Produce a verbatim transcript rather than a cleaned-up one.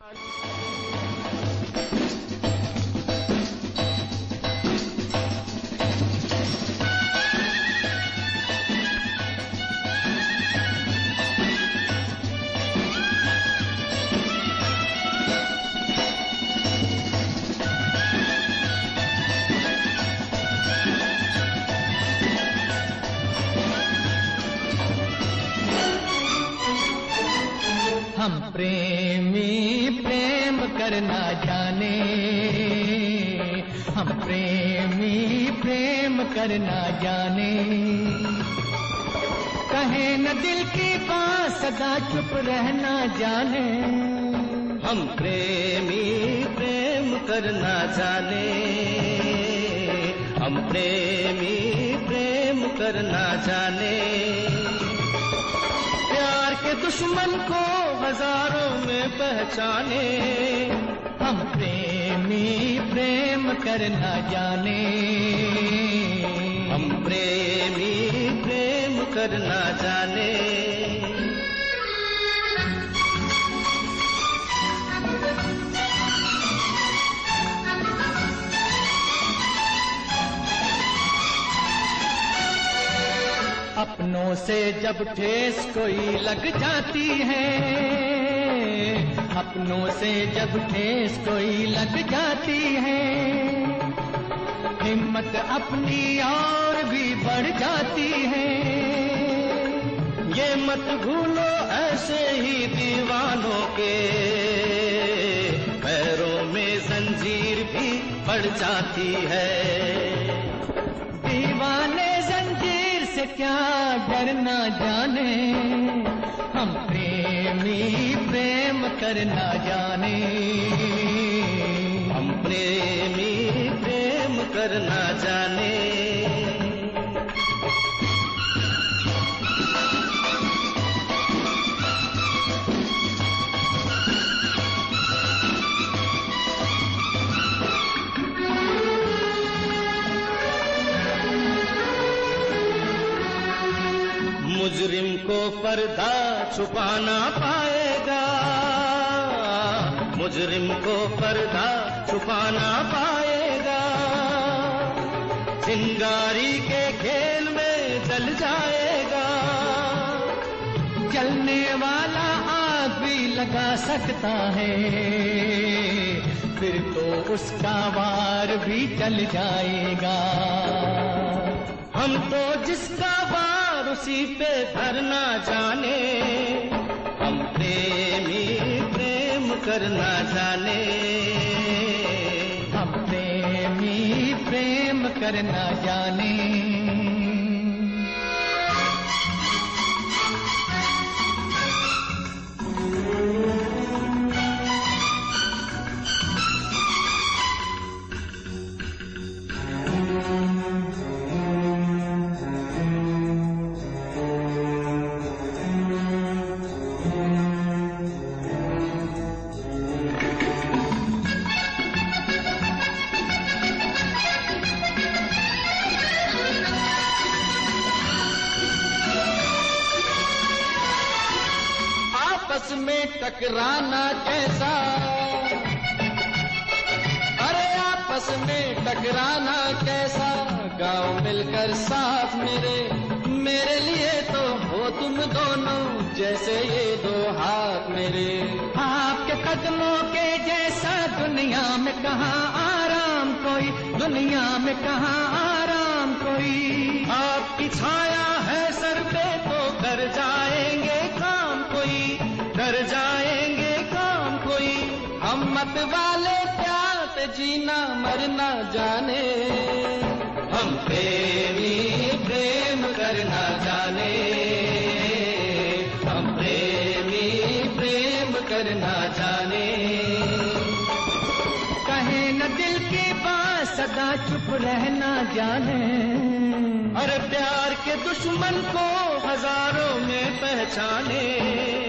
हम प्रेमी प्रेम करना जाने, हम प्रेमी प्रेम करना जाने, कहे न दिल की बात सदा चुप रहना जाने। हम प्रेमी प्रेम करना जाने, हम प्रेमी प्रेम करना जाने, प्यार के दुश्मन को हजारों में पहचाने। हम प्रेमी प्रेम करना जाने, हम प्रेमी प्रेम करना जाने। अपनों से जब ठेस कोई लग जाती है, अपनों से जब ठेस कोई लग जाती है, हिम्मत अपनी और भी बढ़ जाती है। ये मत भूलो ऐसे ही दीवानों के पैरों में जंजीर भी पड़ जाती है। दीवाने जंजीर से क्या डरना जाने, हम प्रेमी प्रेम करना जाने, हम प्रेमी प्रेम करना जाने। मुजरिम को पर्दा छुपाना पाएगा, मुजरिम को पर्दा छुपाना पाएगा, चिंगारी के खेल में जल जाएगा। जलने वाला आग भी लगा सकता है, फिर तो उसका वार भी चल जाएगा। हम तो जिसका वार उसी पे धरना जाने, हम प्रेमी प्रेम करना जाने, हम प्रेमी प्रेम करना जाने। आपस में टकराना कैसा, अरे आपस में टकराना कैसा, गांव मिलकर साथ मेरे, मेरे लिए तो हो तुम दोनों जैसे ये दो हाथ मेरे। आपके कदमों के जैसा दुनिया में कहाँ आराम कोई, दुनिया में कहाँ आराम कोई। आपकी छाया है सर पे तो कर जाएंगे काम कोई, कर जाएंगे काम कोई। हम मत वाले प्यार पे जीना मरना जाने, हम प्रेमी प्रेम करना जाने, हम प्रेमी प्रेम करना जाने। कहे न दिल की बात सदा चुप रहना जाने, अरे प्यार के दुश्मन को हजारों में पहचाने।